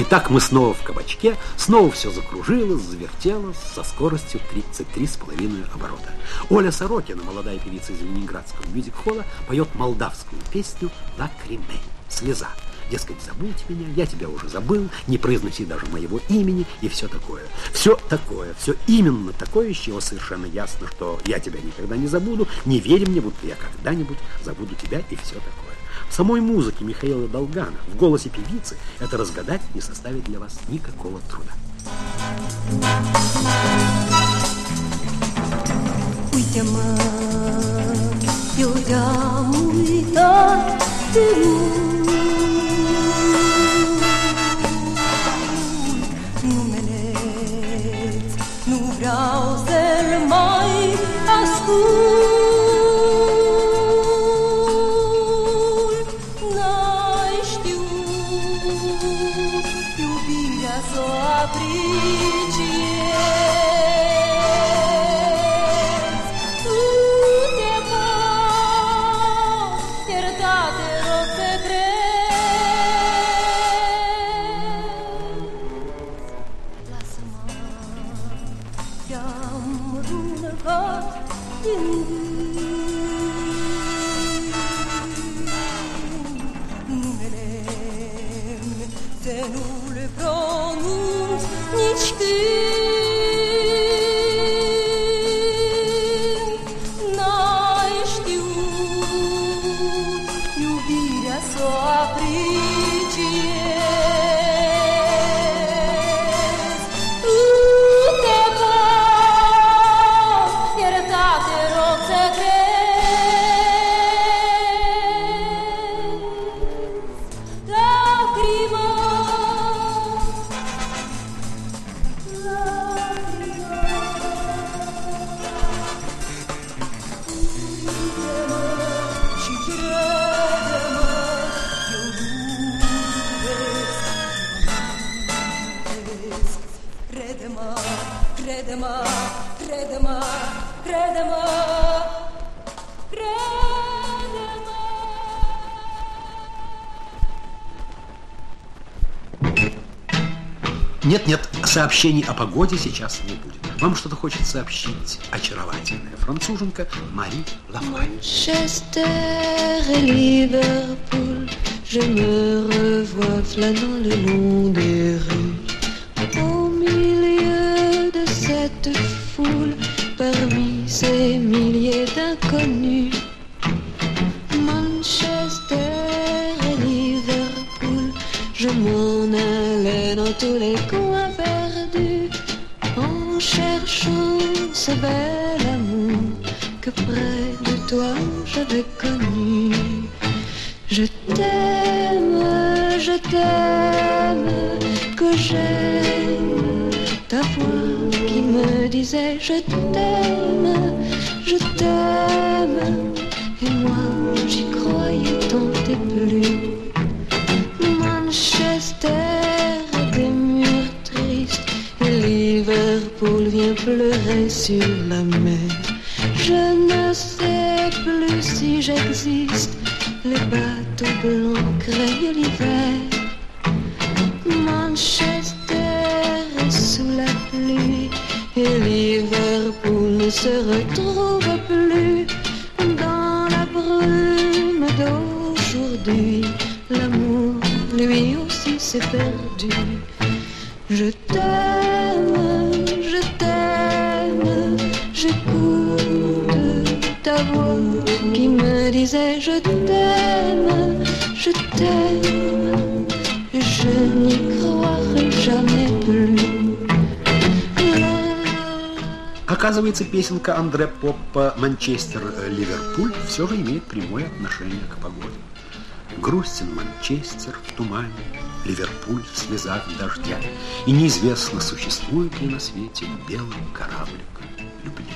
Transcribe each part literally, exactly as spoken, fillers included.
Итак, мы снова в кабачке, снова все закружилось, завертелось со скоростью тридцать три с половиной оборота. Оля Сорокина, молодая певица из ленинградского мюзик-холла, поет молдавскую песню «Лакриме» — «Слеза». Дескать, забудь меня, я тебя уже забыл, не произноси даже моего имени и все такое. Все такое, все именно такое, из чего совершенно ясно, что я тебя никогда не забуду, не верь мне, будто я когда-нибудь забуду тебя и все такое. В самой музыке Михаила Долгана, в голосе певицы это разгадать не составит для вас никакого труда. Uite-mă, eu te-am uitat de mult. Numele nu vreau să-l mai ascult. N-ai știut iubirea s-o apreciezi. Нет-нет, сообщений о погоде сейчас не будет. Вам что-то хочет сообщить очаровательная француженка Мари Лафай. Манчестер et Liverpool, je me revois flânant le long des rues. Au milieu de cette foule, parmi ces milliers d'inconnus. Manchester et Liverpool, je m'en allais dans tous les coins perdus, en cherchant ce bel amour que près de toi j'avais connu. Je t'aime, je t'aime, que j'aime ta voix qui me disait je t'aime, je t'aime, et moi j'y croyais tant et plus. Manchester, des murs tristes, et Liverpool vient pleurer sur la mer. Je ne sais plus si j'existe, les bateaux blancs craignent l'hiver. Manchester est sous la pluie, et Liverpool ne se retrouve plus. Dans la brume d'aujourd'hui, l'amour lui aussi s'est perdu. Je t'aime, je t'aime, j'écoute ta voix qui me disait je t'aime, je t'aime, et je n'y croirai jamais plus. Оказывается, песенка Андре Поппа «Манчестер-Ливерпуль» все же имеет прямое отношение к погоде. Грустен Манчестер в тумане, Ливерпуль в слезах дождя, и неизвестно, существует ли на свете белый кораблик любви.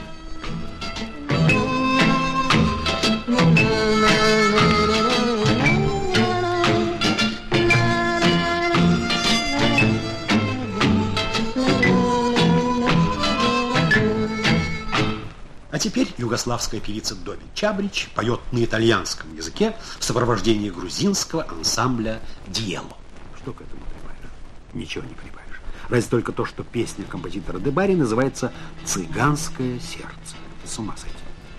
А теперь югославская певица Доби Чабрич поет на итальянском языке в сопровождении грузинского ансамбля «Диело». Что к этому прибавишь? ничего не понимаешь. Разве только то, что песня композитора Дебарри называется «Цыганское сердце». Ты с ума сойти.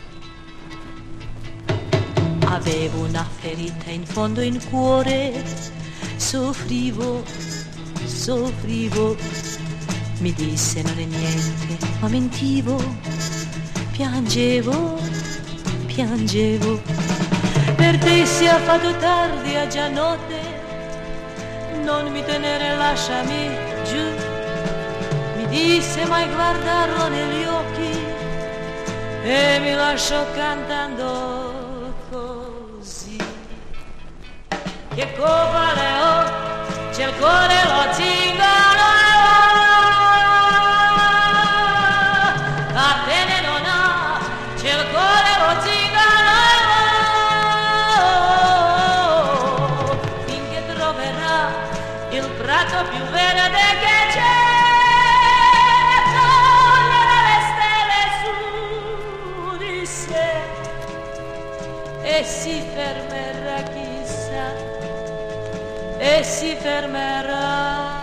Avevo una ferita in fondo in cuore, soffrivo, soffrivo. Mi disse non è niente, ma mentivo, piangevo, piangevo. Per te sia fatto tardi, è già notte, non mi tenere, lasciami giù. Mi disse mai guardarlo negli occhi e mi lasciò cantando così. Che colpa le ho, c'è il cuore lo zingaro, a te ne non ha, c'è il cuore lo zingaro, finché troverà il prato più verde che c'è, toglierà le stelle su di sé e si fermerà, chissà, e si fermerà.